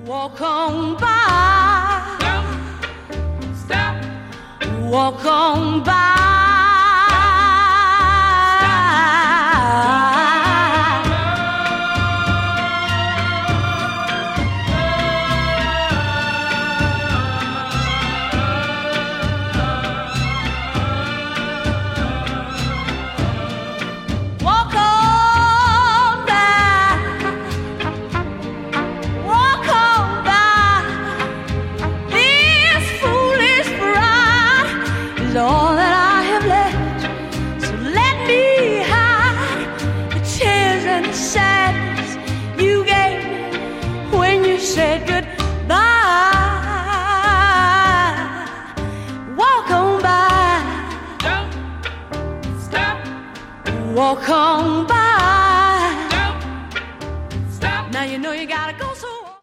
Walk on by. Don't stop. Walk on by. All that I have left, so let me hide the tears and the sadness you gave me when you said goodbye. Walk on by. Don't stop. Walk on by.